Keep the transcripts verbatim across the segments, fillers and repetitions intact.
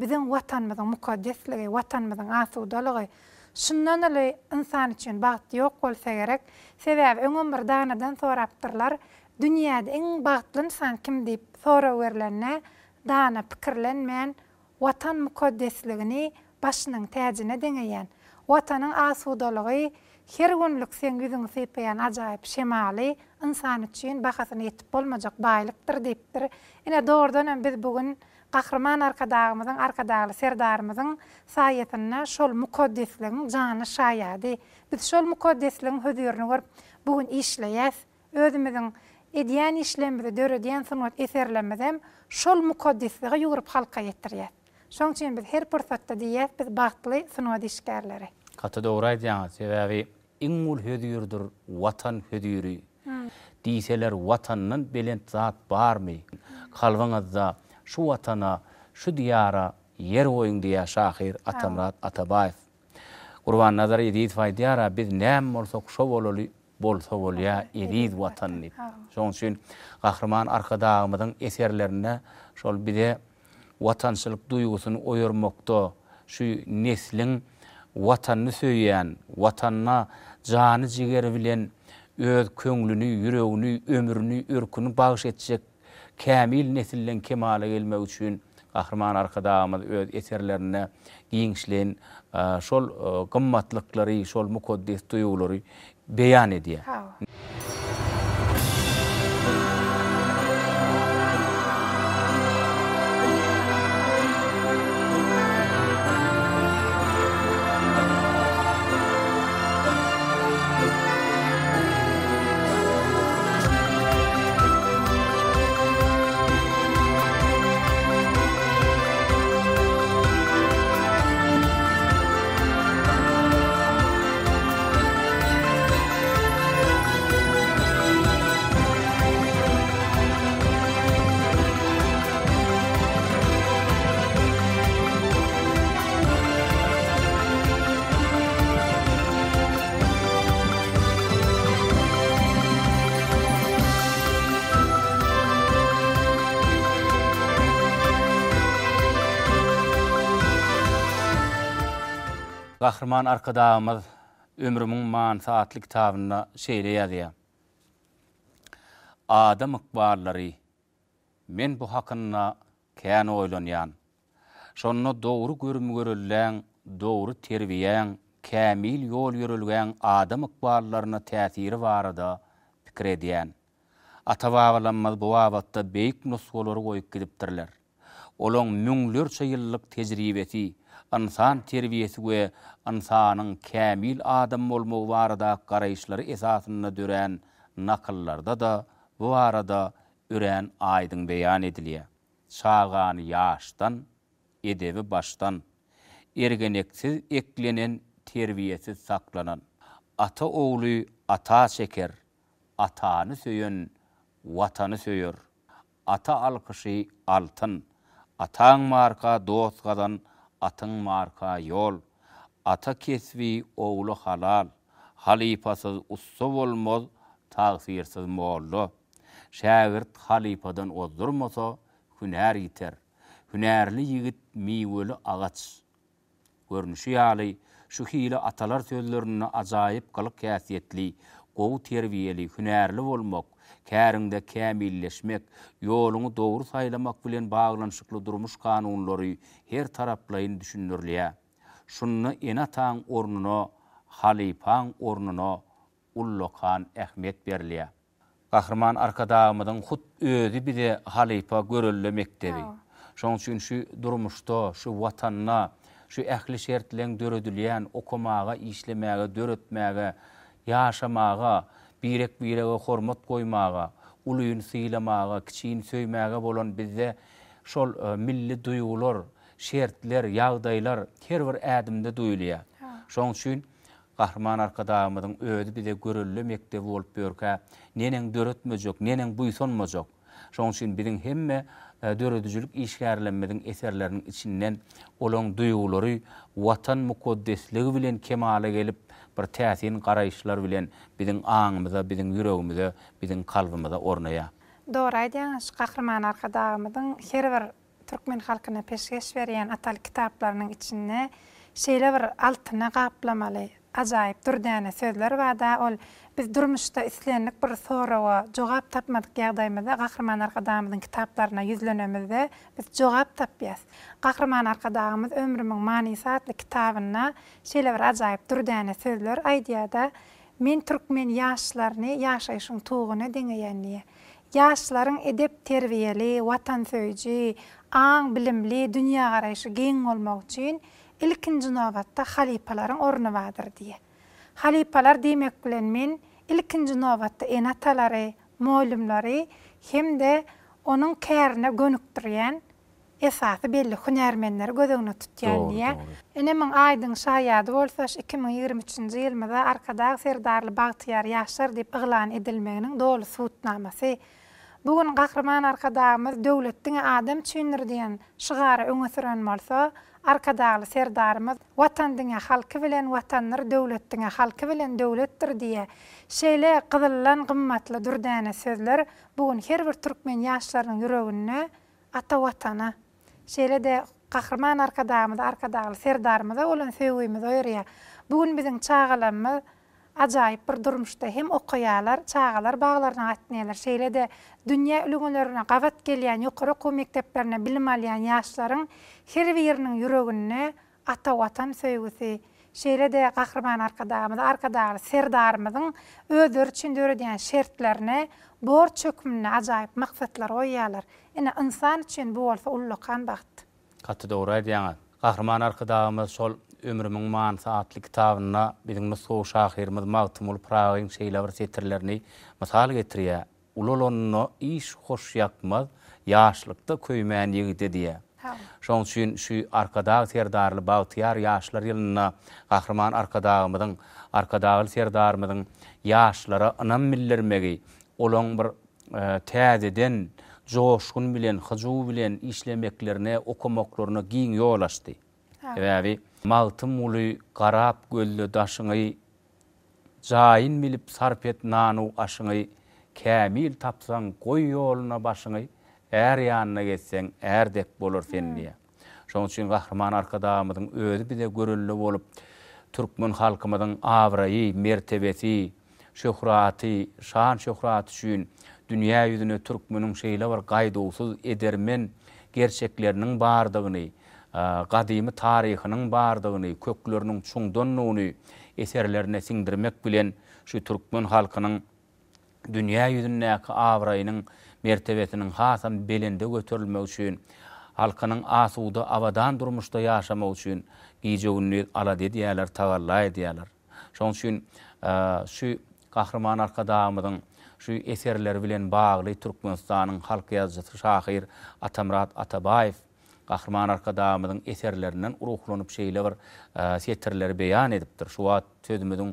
bizim vatanımızın mukaddesligi, vatanımızın asudalygy şundan öle insan üçin bagty ýok bolsa gerek. Sebäbi öňem bir danadan sorapdyrlar. Dünýäde eň bagtly insan kim diýip sora berilende dana pikirlenmän watan mukaddesligini başynyň täjine deňeýän. Watanyň asudalygy her günlük sen yüzüňi sypaýan ajaýyp şemaly insan üçin bahasyny ýetip bolmajak baýlykdyr diýipdir. Ine doğrudan biz bugün Gahrman arkadağımızın, arkadağı serdarımızın sayetinne şol mukaddesliğin canı şaýady. Biz şol mukaddesliğin hödürünü görüp bugün işleýäs. Özümizin edýän işlemimizi döredýän sunat eserlerimizem şol mukaddesliğe ýugurup halka ýetirýär. Şoň üçin biz her pursatda diýýäs, biz bagtly sunat işgärleri. Kata doğru aýdýaňyz, sebäbi iň ul hödürdür watan hödüri. Diýseler watanyň belent zat barmy? Kalbyňyzda şu watana, şu diýara yer goýuň diýär şahyr Atamrat Atabaýew. Gurban nazar edýid faýdyara biz näme bolsak şo bolaly bolsa bolýa edýid watanyny. Şoň üçin Gahrman arkadağymyzyň eserlerine şol bize watançylyk duýgusyny oýarmakda şu neslin watanyny söýýän, watanyna jany jigeri bilen öz köňlüni, ýüregini, ömrüni, örküni bagyş etjek kämil nesillen kemale gelmek üçin Gahrman arkadağymyz öz eserlerine giňişlen şol gymmatlyklary, şol mukaddes duýgulary beýan edýär. Gahrman arkadağımız ömrümün manfaatly kitabyna şeýle ýazýar. Adam ykbarlary men bu hakynda kän oýlanýan. Şonu dogry görüm görülen, dogry terbiýen, kämil ýol ýörülgen adam ykbarlaryna täsiri barada pikir edýän. Ata-babalarymyz bu wagtda beýik nusgolary goýup gidipdirler. Olaň müňlerçe ýyllyk tejribesi, insan terbiyesi we insanyň kämil adam bolmagy barada garaýşlary esasyna dören nakyllarda da bu arada ören aýdyň beýan edilýär. Çağany ýaşdan, edebi başdan, ergeneksiz eklenen terbiyesiz saklanan. Ata oğlu ata çeker, atany söýen watany söýür. Ata alkyşy altyn, ataň marka dost gadan, atın marka yol, ata kesbi oğlu halal, halifasız ussa bolmaz, tagsirsiz mollu. Şagirt halifadan ozdurmasa, hünär ýiter. Hünärli ýigit miweli agaç. Görnüşi ýaly, şu hili atalar sözlerini ajaýyp galyk häsiýetli, gowy terbiyeli, hünärli bolmak, kärinde kämilleşmek, ýoluny dogry saýlamak bilen baglanyşykly durmuş kanunlary her taraplayyn düşünürliýär. Şunu enataň ornuna, halipaň ornuna ullokan ähmiýet berilýär. Gahrman arkadağymyzyň hut özü bize halipa görülle mektebi. Şoň üçin şu durmuşda, şu watanyna, şu ähli şertleň döredilýän okumaga, işlemäge, döretmäge, ýaşamaga, birek birege hormat goýmaga, ulyny syýlamaga, kiçiğini söýmäge bolan bizde şol milli duýgular, şertler, ýagdaýlar her bir ädimde duýulýar. Şoň üçin Gahrman arkadağymyzyň özü bize görülle mektebi bolup berkä, neneň döretmejek, neneň buýsanmajak. Şoň üçin biziň hemme döredüjilik işgärlenmediň eserleriniň içinden olaň duýgulary watan mukaddesligi bilen kemale gelip bir täsin garaýşlar bilen biziň aňymyza, biziň ýüregimize, biziň kalbymyza ornaýar. Doğru aýdýaňyz, Gahrman arkadağymyzyň her bir Türkmen halkyna peşkeş berýän atal kitaplarının içinde şeýle bir altına gaplamaly, ajaýyp durdäne sözler bar da ol biz durmuşda islenlik bir sorawa jogap tapmadyk ýagdaýymyzda Gahrman Arkadağymyzyň kitaplarına yüzlenemizde biz jogap tapýas. Gahrman Arkadağymyz ömrümiň manysy adly kitabyna şeýle bir ajaýyp durdäne sözler aýdýada men türkmen ýaşlaryny ýaşaýşyň tuğuny deňeýändiýe. Ýaşlaryň edep terbiyeli, watansöýji, aň bilimli, dünýä garaýşy geň bolmak üçin ilkinji nobatda halipalaryň orny bardyr diýe. Halipalar demek bilen men ilkinji nobatda enatalary, moýlumlary hemde onuň kärine gönükdirýän esasy belli hünärmenleri gözüňe tutýan diýe. Ene men aýdyň şaýady bolsa iki bin ýigirme üçinji ýylda Arkadaş Serdarly Bagtyar ýaşlar diýip eglan edilmeginiň dogry subutnamasy. Bugün Gahrman Arkadaşymyz döwletdiň adam çyndyr diýen şygary öňe süren bolsa, Arkadaşly Serdarymyz watandyňa halky bilen watanlar, döwletdiňe halky bilen döwletdir diýe. Şeýle gyzylan gymmatly durdäne sözler bugün her bir türkmen ýaşlarynyň ýüregine ata watana. Şeýle de Gahrman Arkadaşymyz, Arkadaşly Serdarymyz olan söwgimiz öýrýär. Bugün biziň çağalarymyz ajaýyp bir durmuşda hem okuýarlar, çağalar baglaryna gatnaýarlar. Şeýle de dünýä ülgünlerine gabat gelýän ýokary okuw mekdeplerine bilim alýan ýaşlaryň her biriniň ýüregine ata watan söýgüsi. Şeýle de Gahrman Arkadaşymyz, Arkadaşly Serdarymyzyň özleri üçin döredýän şertlerine, borç hökmüne ajaýyp maksatlar goýýarlar. Ene insan üçin bu bolsa ullukan baht. Gaty dogry aýdýaňyz. Gahrman Arkadaşymyz şol ömrümiň manysy adly kitabyna biziň Mustafa Şahyrymyz Magtymul Pragyň şeýle bir setirlerini mysal getirýär. Ulolonno iş hoş ýakmaz, ýaşlykda köýmän ýigide diýär. Şoň üçin şu Arkadaş Serdarly Bagtyar ýaşlar ýylyna Gahrman Arkadaşymyzyň, Arkadaşly Serdarymyzyň ýaşlara anam bildirmegi, olaň bir täzeden joşgun bilen, hyjuw bilen işlemeklerine, okumaklaryna giň ýol açdy. Ebabi Magtymul garap göllü daşyňy jaýyn bilip sarp et nanu aşyňy kämil tapsaň goý ýoluna başyňy är ýanyna geçseň ärdek bolar sendiýe. Şoň üçin Gahrman Arkadaşymyzyň özü bize görünli bolup türkmen halkymyzyň awraýy, mertebesi, şöhraty, şan şöhraty üçin dünýä ýüzüne türkmeniň şeýle bir gaýdawsyz edermen gerçekleriniň bardygyny, gadymy taryhynyň bardygyny, kökleriniň çuňdanlygyny eserlerine siňdirmek bilen şu türkmen halkynyň dünýä ýüzündäki awraýynyň mertebesiniň hasam belinde göterilmek üçin, halkynyň asuda abadan durmuşda ýaşamak üçin giýjegini ala diýerler, tagalla diýerler. Şoň üçin şu Gahrman Arkadaşymyzyň şu eserleri bilen bagly Türkmenistanyň halk ýazgysy şahyr Atamrat Atabaýew Gahrman Arkadaşymyzyň eserlerinden uruklanyp şeýle bir setirleri beýan edipdir. Şu wagt sözümüziň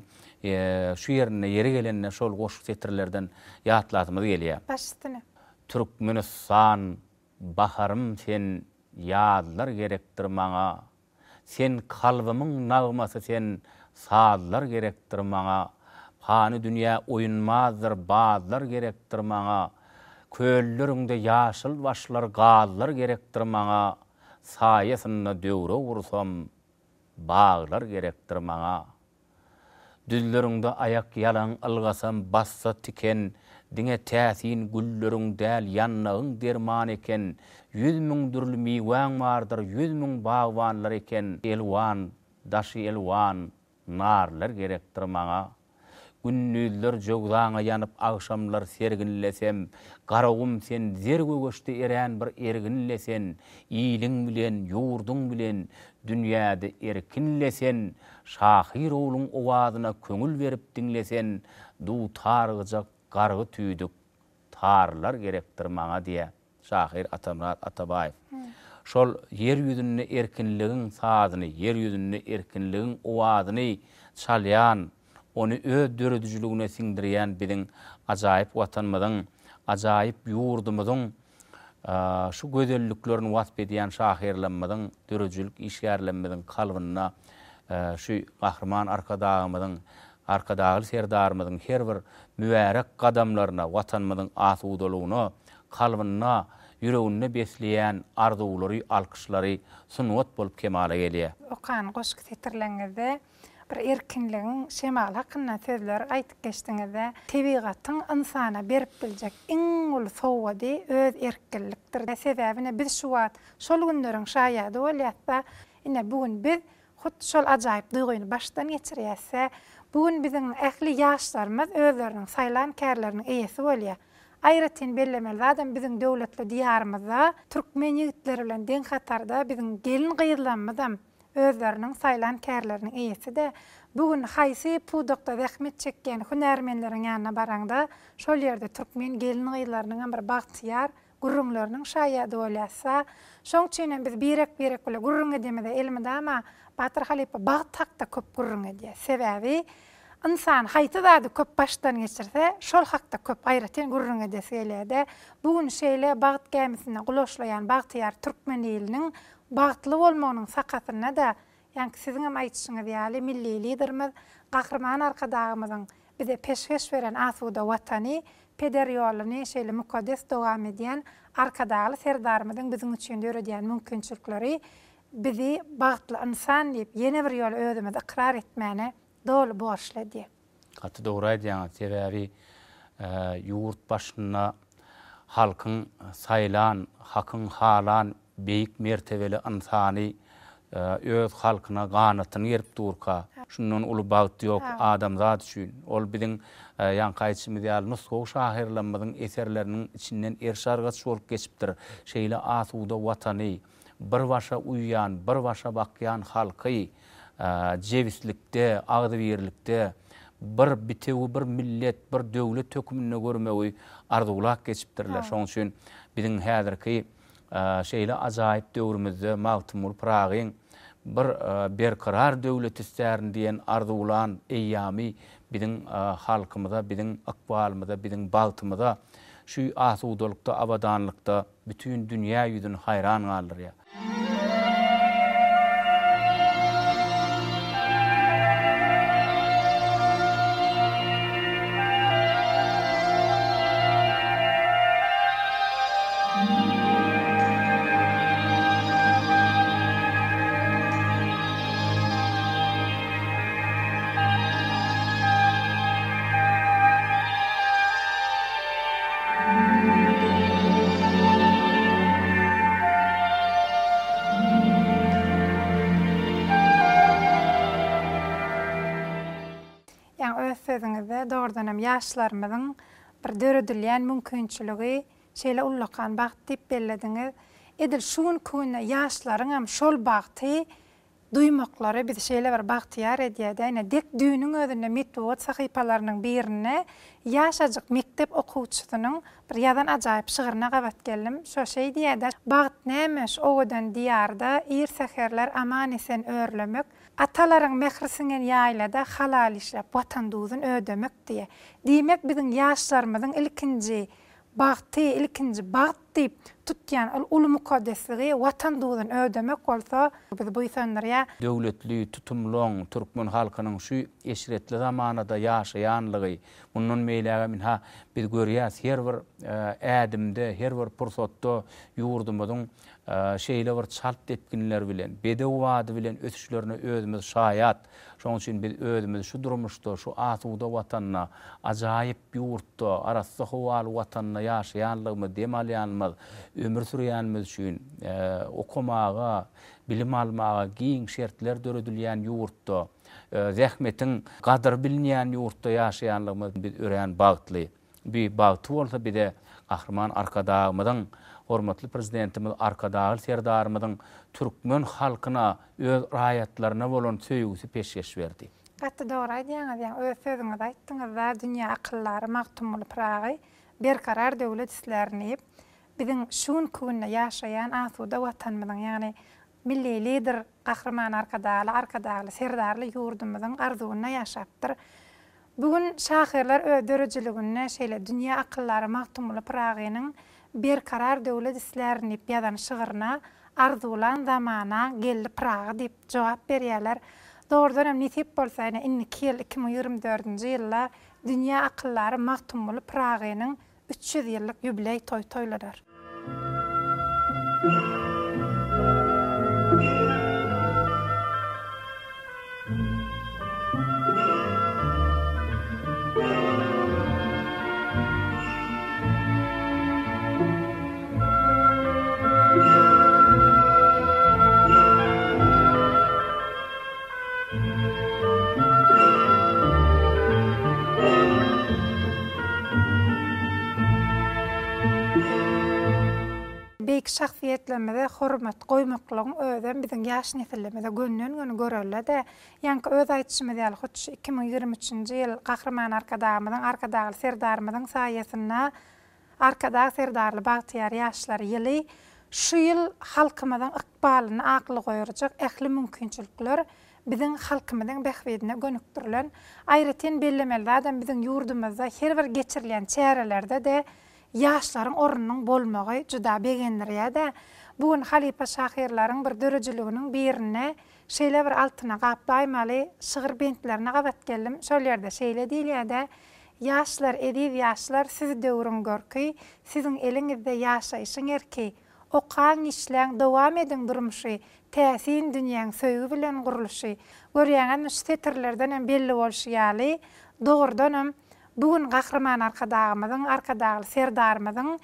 şu ýerine ýeri gelende şol goşuk setirlerden ýatlatymyz gelýär. Başystyny. Türkmenistan baharym sen ýadlar gerekdir maňa. Sen kalbymyň nagmasy sen sazlar gerekdir maňa. Hany dünýä oýunmazdyr, bazlar gerekdir maňa. Kölleriňde ýaşyl başlar, gazlar gerekdir maňa. Saýasyna döwre wursam, baglar gerekdir maňa. Düzleriňde ayak ýalaň algasam, bassa tiken, diňe täsin gülleriň däl ýannagyň derman eken, yüz müň dürli miwaň bardyr, yüz müň bagwanlar eken, elwan, daşy elwan, narlar gerekdir maňa. Günnüzler jogdaňa ýanyp agşamlar serginlesem, garagum sen zerge göçde eren bir erginlesen, ýylyň bilen, ýurduň bilen dünýäde erkinlesen, şahyr oğluň owazyna köňül berip dinlesen, du targyjak gargy tüýdük tarlar gerekdir maňa diýe şahyr Atamrat Atabaýew. Şol yer ýüzünde erkinligiň sazyny, yer ýüzünde erkinligiň owazyny çalýan, onu öz döredüjüligine siňdirýän biziň ajaýyp watanymyzyň, ajaýyp ýurdumyzyň şu gözelliklerini wasp edýän şahyrlarymyzyň, döredüjülük işgärlerimiziň kalbyna şu Gahrman Arkadaşymyzyň, Arkadaşly Serdarymyzyň her bir mübarek gadamlaryna, watanymyzyň asudalygyna, kalbyna yüreğinde besleyen arzuwlary, alkyşlary sunwat bolup kemale gelýär. Okan goşky titirleňizde bir erkinligiň şemal hakynda sözler aýtyp geçdiňizde tebigatyň insana berip biljek iň ulu sowgady öz erkinlikdir. Sebäbine biz şu wagt şol günleriň şaýady bolýarsa, ine bugün biz hut şol ajaýyp duýguny başdan geçirýärse, bugün biziň ähli ýaşlarymyz özleriniň saýlan kärleriniň eýesi bolýar. Aýratyn bellemeli adam biziň döwletli diýarymyzda türkmen ýigitleri bilen deň hatarda biziň gelin gyýylanmazam özleriniň saýlan kärleriniň eýesi de bugün haýsy pudokda zähmet çekken hünärmenleriň ýanyna baranda şol ýerde türkmen gelin gyýylarynyň bir bagtyýar gurrunlarynyň şaýady bolýarsa, şoň üçin biz birek-birek bile gurrun edemede elmede ama Batyr Halipa bagyt hakda köp gurrun edýär. Sebäbi insan haýty zady köp başdan geçirse, şol hakda köp aýratyn gurrun edesi gelýär. Bugün şeýle bagyt gämisine gulaşlaýan bagtyýar türkmen eliniň bagtly bolmagynyň sakatyna da, ýani siziň hem aýtýyşyňyz ýaly milli liderimiz, gahrman arkadagymyzyň bize peşkeş beren asuda watany, peder ýolyny şeýle mukaddes dowam edýän arkadagy serdarymyzyň biziň üçin öýredýän mümkinçilikleri bizi bagtly insan diýip ýene bir ýol özümizi ikrar etmäne dolu borçlady. Gaty dogry aýdýaňyz, sebäbi ýurt başyna halkyň saýlan, hakyň halan beýik mertebeli insany öz halkyna ganatyny gerip durka. Şundan uly bagyt ýok adamzat üçin. Ol biziň ýan gaýtymyz ýaly Nuskow şahyrlarymyzyň eserleriniň içinden erşargaç bolup geçipdir. Şeýle asuda watany bir başa uýan, bir başa bakýan halky jewislikde, agdybirlikde bir bitewi, bir millet, bir döwlet tökümine görmegi arzuwlak geçipdirler. Şoň üçin biziň häzirki şeýle ajaýyp döwrümizde Magtymul Pragyň bir berkarar döwlet islärin diýen arzuwlan eýýamy biziň halkymyza, biziň akbalymyza, biziň bagtymyza şu asudalykda, abadanlykda bütün dünýä ýüzüne hayran galdyr. Sözüňizde doğrudan hem ýaşlarymyzyň bir döredilýän mümkinçiligi şeýle ullakan bagt diýip bellediňiz. Edil şuň köňe ýaşlaryň hem şol bagty duýmaklary biz şeýle bir bagtyýar edýär. Ene dek düýnüň özünde metod sahypalarynyň birine ýaşajyk mektep okuwçysynyň bir ýadan ajaýyp şygyryna gabat geldim. Şo şeý diýär, bagt nämeş owadan diýarda ir seherler aman esen örlemek, atalaryň mehrisiniň ýaýlada halal işläp watan duýdun ödemek diýe. Diýmek biziň ýaşlarymyzyň ilkinji bagty, ilkinji bagt diýip tutýan uly mukaddesliği watan duýdun ödemek bolsa, biz bu ýa döwletli tutumluň türkmen halkynyň şu eşretli zamanada ýaşaýanlygy, mundan meýläge min ha biz görýäs her bir ädimde, her bir pursatda ýurdumyzyň şeýle bir çalt etkinler bilen, bedew wady bilen ötüşlerini özümiz şaýat. Şoň üçin biz özümiz şu durmuşda, şu asuda watanyna, ajaýyp ýurtda, arasy howal watanyna ýaşaýanlygymyz, demalýanymyz, ömür sürýänimiz üçin okumaga, bilim almaga giň şertler döredilýän ýurtda, zähmetiň gadyr bilinýän ýurtda ýaşaýanlygymyz biz ören bagtly. Bir bagty bolsa bir de gahrman arkadagymyzyň, hormatly prezidentimiz arkadagy serdarymyzyň türkmen halkyna öz raýatlaryna bolan söýgüsi peşkeş berdi. Gaty dogry aýdýaňyz, öz sözüňizde aýtdyňyz, dünýä akyllary Magtymul Pragy berkarar döwlet islerini biziň şuň köňe ýaşaýan asuda watanymyzyň, ýani milli lider gahrman arkadagy, arkadagy serdarly ýurdumyzyň arzuwyna ýaşapdyr. Bugün şahyrlar öz dörejiligine şeýle dünýä akyllary Magtymul Pragynyň berkarar döwlet islerini ýadan şygyryna arzuwlan zamana geldi Praga diýip jogap berýärler. Doğrudan hem nisip bolsa ine iki ýyl iki bin ýygrimi dördünji ýylda dünýä akyllary Magtymul Pragynyň üç ýüz ýyllyk ýubiley toý toýladar. Beyk şahsiyetlemede hormat goýmaklaryň öýden biziň ýaş nesillemede gönnün göni görelle-de ýanky öz aýtşymy diýil hoç iki bin ýigirme üçinji ýyl Gahrman arkadagymyň arkadagy serdarmyň saýasynda arkadagy serdarly bagtyar ýaşlary ýyly şu ýyl halkymyň ykbalyny akly goýarjak ähli mümkinçilikler biziň halkymyň behbedine gönükdirilen aýratyn bellemeli adam biziň ýurdumyzda her bir geçirilen çärelerde de ýaşlaryň orunynyň bolmagy juda begendirýär-de. Bugun halipa şahyrlaryň bir dörejiliginiň birine şeýle bir altyna gapdaýmaly şygyr bentlerine gabat geldim. Şolerde şeýle diýilýär-de, ýaşlar, edip ýaşlar, siz döwrüň görki, siziň eliňizde ýaşaýyşyň erki, okan işleň dowam ediň durmuşy, täsin dünýäň söýgü bilen gurulşy, görýäňiz müstetirlerden belli bolşy ýaly, dogrudan bugun Gahrman arkadagymyň, arkadagy serdarmyň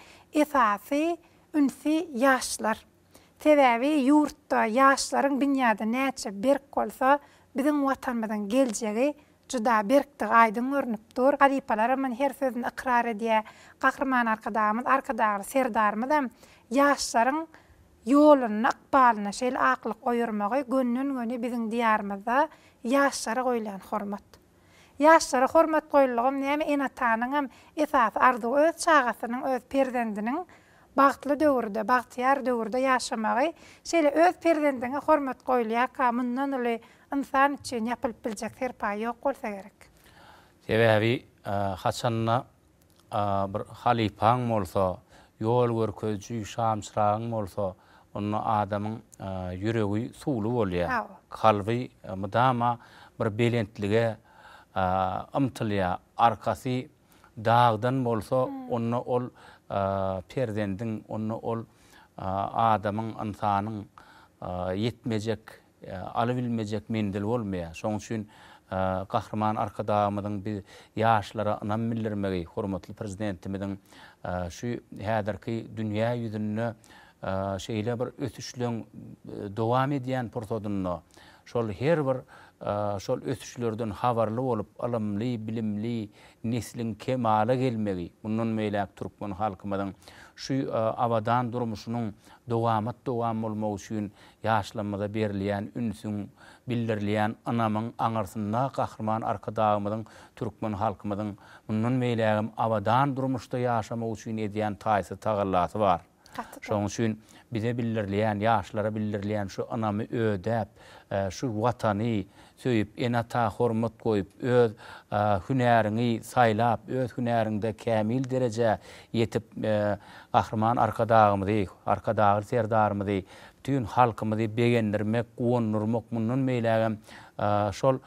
esasy ünsi ýaşlar. Sebäbi ýurtda ýaşlaryň dünýäde näçe berk bolsa, biziň watanymyzyň geljegi juda berkdi, aýdyn görnüpdir. Halipalar men her sözüni ikrar edýär. Gahrman arkadagymyz, arkadagy serdarmyň ýaşlaryň ýoluny, ykbalyny şeýle akly goýurmagy gönnün göni biziň diýarymyzda ýaşlara goýulan hormat. Ýaşlara hormat goýulgym näme enatanyň esas arzu öz çağasynyň, öz perzendiniň bagtly döwürde, bagtyar döwürde ýaşamagy, şeýle öz perzendine hormat goýulýar, mundan uly insan üçin ýapylyp biljek serpa ýok bolsa gerek. Sebäbi haçanna bir halipaň bolsa, ýol görkezji, şamçyragyň bolsa, onu adamyň ýüregi suwly bolýar. Kalby mydama bir belentlige ımtılya arkası dağdan bolsa onu ol perzendin onu ol adamın insanın yetmeyecek alıbilmeyecek mendil bolmaya. Şoň üçin Gahrman arkadagymyň bir ýaşlara anam bildirmegi hormatly prezidentimiň şu häzirki dünýä ýüzünde şeýle bir ötüşleň dowam edýän portodyny şol her bir şol ötüşlerden habarly bolup alymly, bilimli neslin kemale gelmegi. Mundan meýläp türkmen halkymyň şu abadan durmuşynyň dowamat dowam bolmagy üçin ýaşlamada berilýän ünsüň bildirilýän anamyň aňarsynda Gahrman arkadagymyň türkmen halkymyň mundan meýläp abadan durmuşda ýaşamak üçin edýän taýsy tagallasy bar. Şoň üçin bize bildirilýän, ýaşlara bildirilýän şu anamy ödäp, şu watany söýüp, enata hormat goýup, öz hünäriňi saýlap, öz hünärinde kämil derejä ýetip Gahrman arkadagymyzy, arkadagy serdarmyzy, bütün halkymyzy begendirmek, gowunurmak mundan meýlägem şol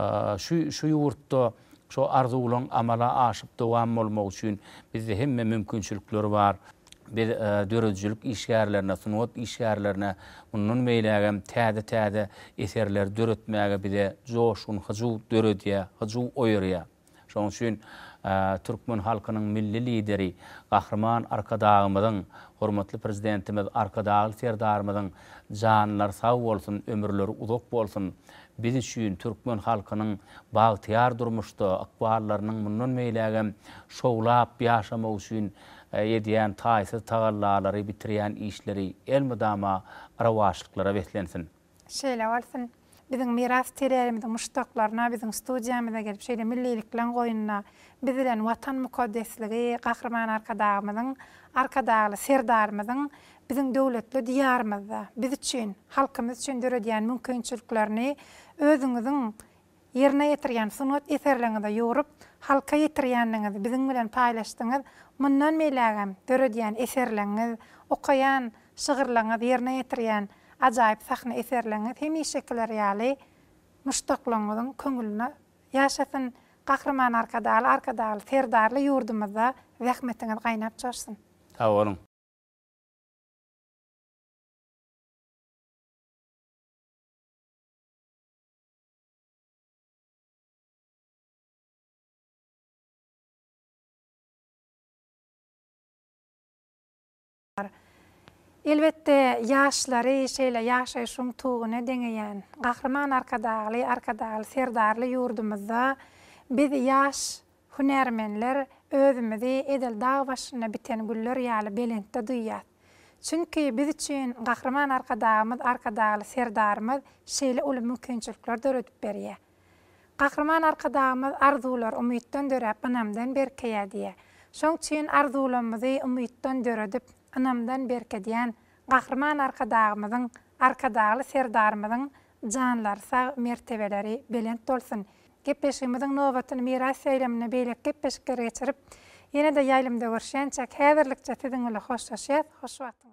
şu şu ýurtda şu arzuwlaryň amala aşyp dowam bolmak üçin bizde hemme mümkinçilikler bar. Bir dörejilik işgärlerine, sunat işgärlerine munun meýlägem täze-täze eserler döretmäge bide joşun, hyjw döredýär, hyjw oýarýar. Şoň üçin türkmen halkynyň milli lideri Gahrman arkadagymyň, hormatly prezidentimiz arkadagy serdarmyň janlar sag bolsun, ömürleri uzak bolsun. Biz üçin türkmen halkynyň bagtyar durmuşda akballarynyň munun meýlägem şowlap ýaşamak üçin edýän taýsy tagallalary bitirýän işleri elmydama arawaşlyklara beslensin. Şeýle bolsun. Biziň miras terärimiziň muştaklaryna, biziň studiýamyza gelip şeýle millilik bilen goýunna, biz bilen watan mukaddesligi, Gahrman arkadagymyň, arkadagy serdarmyň biziň döwletli diýarymyzda biz üçin, halkymyz üçin döredýän mümkinçiliklerini özüňiziň yerine ýetirýän sunat eserlerinde ýorup, halka ýetirýänliňizi biziň bilen paýlaşdyňyz. Mundan meýlägem döredýän eserleriniz, okaýan şygyrlaryňyz yerine ýetirýän ajaýyp sahna eserleriniz hemişekiler ýaly muştaklaryňyzyň köňüline ýaşasyn. Gahrman arkadaly, arkadaly serdarly ýurdumyzda rahmetiňiz gaýnap çaşsyn. Sag bolun. Elbette yaşları şeýle ýaşaýşyň tuğuna deňeýän gahrman arkadaly, arkadaly, serdarly ýurdumyzda biz ýaş hunermenler özümizi edel dağ başyna biten güller ýaly belentde duýýar. Çünki biz üçin gahrman arkadagymyz, arkadaly, serdarymyz şeýle uly mümkinçilikler döredip berýär. Gahrman arkadagymyz arzular umytdan dörep anamdan berkeýär diýär. Şoň üçin arzularymyzy umytdan döredip anamdan berkedýän gahrman arkadagymyzyň, arkadaly serdarymyzyň janlary sag mertebeleri belent bolsun. Gepleşigimiziň nobatyny miras eýlemine beýlek gepleşikler geçirip ýene-de ýaýlymda görüşýänçek häzirlikçe siziň bilen hoşlaşýar. Hoş wagtyňyz.